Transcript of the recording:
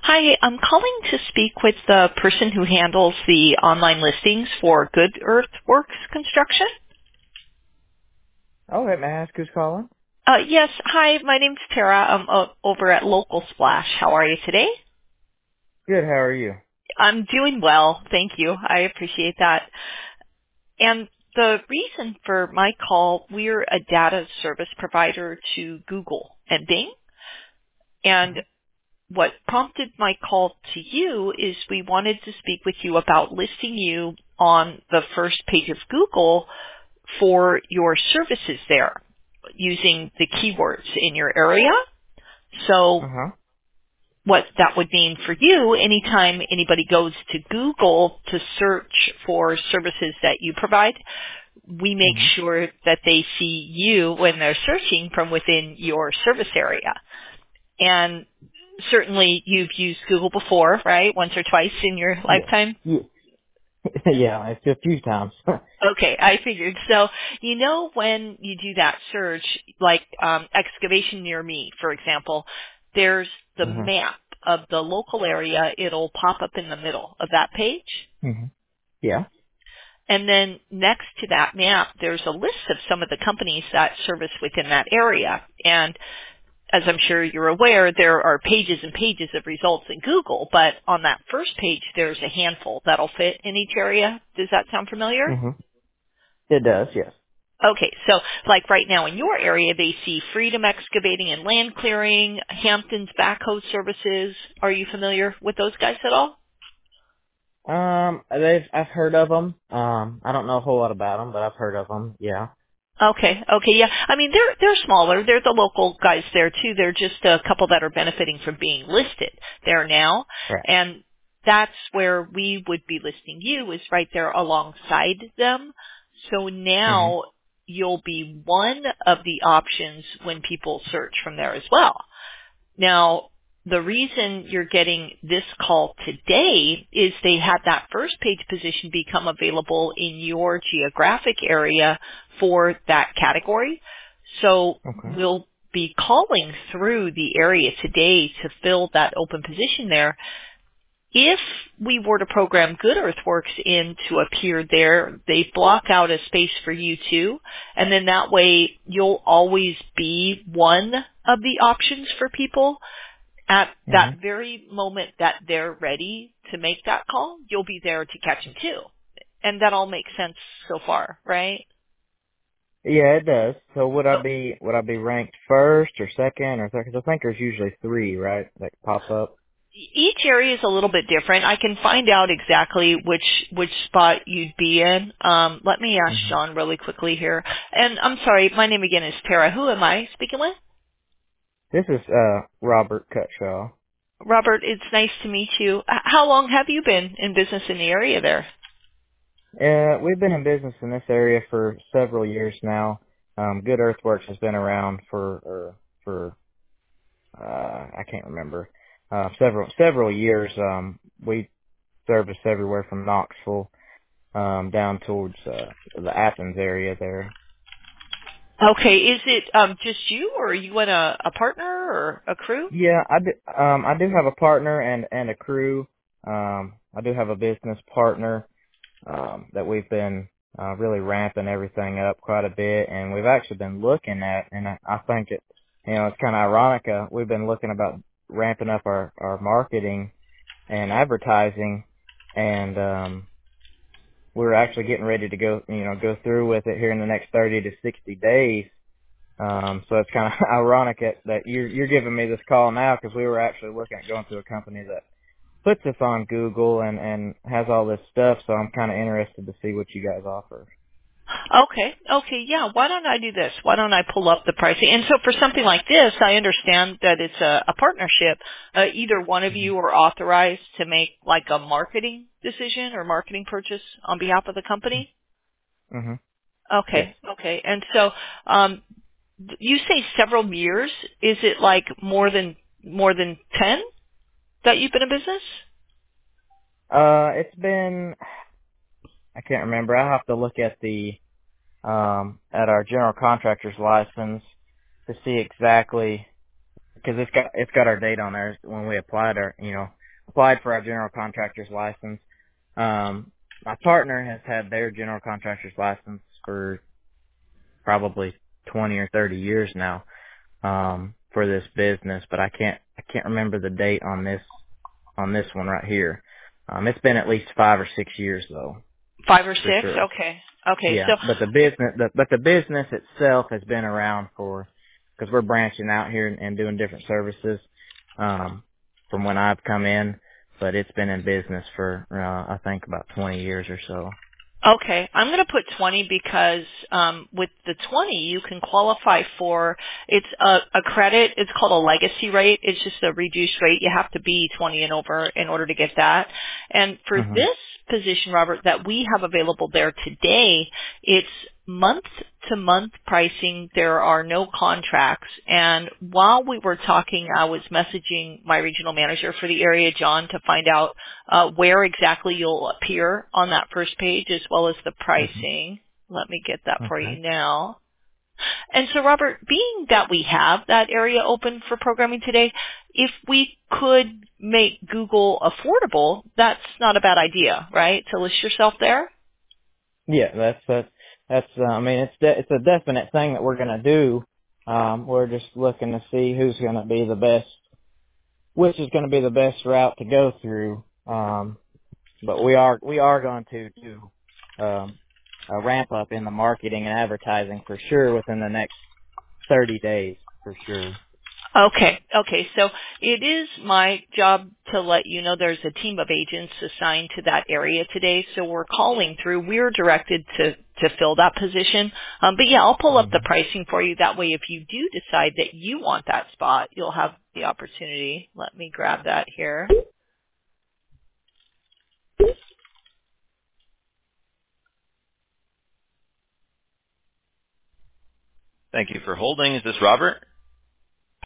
Hi, I'm calling to speak with the person who handles the online listings for Good Earthworks Construction. Oh, may I ask who's calling? Yes, hi, my name's Tara. I'm over at Local Splash. How are you today? Good, how are you? I'm doing well, thank you. I appreciate that. And the reason for my call, we're a data service provider to Google and Bing. And what prompted my call to you is we wanted to speak with you about listing you on the first page of Google for your services there using the keywords in your area. So Uh-huh. what that would mean for you, anytime anybody goes to Google to search for services that you provide, we make hmm sure that they see you when they're searching from within your service area. And certainly you've used Google before, right? Once or twice in your Yeah. lifetime. Yeah, yeah, it's a few times. Okay, I figured. So, when you do that search, like excavation near me, for example, there's the hmm map of the local area. It'll pop up in the middle of that page. hmm Yeah. And then next to that map, there's a list of some of the companies that service within that area. And as I'm sure you're aware, there are pages and pages of results in Google, but on that first page, there's a handful that'll fit in each area. Does that sound familiar? hmm It does, yes. Okay, so like right now in your area, they see Freedom Excavating and Land Clearing, Hampton's Backhoe Services. Are you familiar with those guys at all? I've heard of them. I don't know a whole lot about them, but I've heard of them. Yeah. Okay, yeah. I mean, they're smaller. They're the local guys there too. They're just a couple that are benefiting from being listed there now, Right. and that's where we would be listing you is right there alongside them. So hmm now you'll be one of the options when people search from there as well. Now, the reason you're getting this call today is they had that first page position become available in your geographic area for that category. So Okay. we'll be calling through the area today to fill that open position there. If we were to program Good Earthworks in to appear there, they block out a space for you too. And then that way you'll always be one of the options for people at hmm that very moment that they're ready to make that call, you'll be there to catch them too. And that all makes sense so far, right? Yeah, it does. So So would I be ranked first or second or third? 'Cause I think there's usually three, right, that pop up? each area is a little bit different. I can find out exactly which spot you'd be in. Let me ask hmm Sean really quickly here. And I'm sorry, my name again is Tara. Who am I speaking with? This is, Robert Cutshaw. Robert, it's nice to meet you. How long have you been in business in the area there? We've been in business in this area for several years now. Good Earthworks has been around for I can't remember several years. We service everywhere from Knoxville down towards the Athens area there. Okay, is it just you, or are you and a partner or a crew? Yeah, I do have a partner and a crew. I do have a business partner that we've been really ramping everything up quite a bit, and we've actually been looking at, and I think it's kind of ironic. We've been looking about ramping up our marketing and advertising, and we're actually getting ready to go through with it here in the next 30 to 60 days. So it's kind of ironic that you're giving me this call now because we were actually looking at going to a company that puts us on Google and has all this stuff, so I'm kind of interested to see what you guys offer. Okay, yeah. Why don't I do this? Why don't I pull up the pricing? And so for something like this, I understand that it's a partnership. Either one of you are authorized to make like a marketing decision or marketing purchase on behalf of the company. Mm-hmm. Yes. Okay. And so, you say several years. Is it like more than 10 that you've been in business? It's been, I can't remember. I'll have to look at at our general contractor's license to see exactly, because it's got our date on there when we applied our. applied for our general contractor's license. My partner has had their general contractor's license for probably 20 or 30 years now, for this business, but I can't remember the date on this one right here. It's been at least 5 or 6 years though. 5 or 6? Sure. Okay. Okay. Yeah, So but the business itself has been around because we're branching out here and doing different services, from when I've come in, but it's been in business for, I think about 20 years or so. okay, I'm going to put 20 because with the 20 you can qualify for, it's a credit. It's called a legacy rate. It's just a reduced rate. You have to be 20 and over in order to get that. And for Mhm. this position, Robert, that we have available there today, it's month-to-month pricing. There are no contracts. And while we were talking, I was messaging my regional manager for the area, John, to find out where exactly you'll appear on that first page as well as the pricing. Let me get that for you Okay. now. And so, Robert, being that we have that area open for programming today, if we could make Google affordable, that's not a bad idea, right? To list yourself there? Yeah, that's I mean, it's a definite thing that we're gonna do. We're just looking to see who's gonna be the best, which is gonna be the best route to go through. But we are going to do a ramp up in the marketing and advertising for sure within the next 30 days for sure. Okay. Okay. So it is my job to let you know there's a team of agents assigned to that area today. So we're calling through. We're directed to fill that position. But yeah, I'll pull up the Mhm. pricing for you. That way, if you do decide that you want that spot, you'll have the opportunity. Let me grab that here. Thank you for holding. Is this Robert?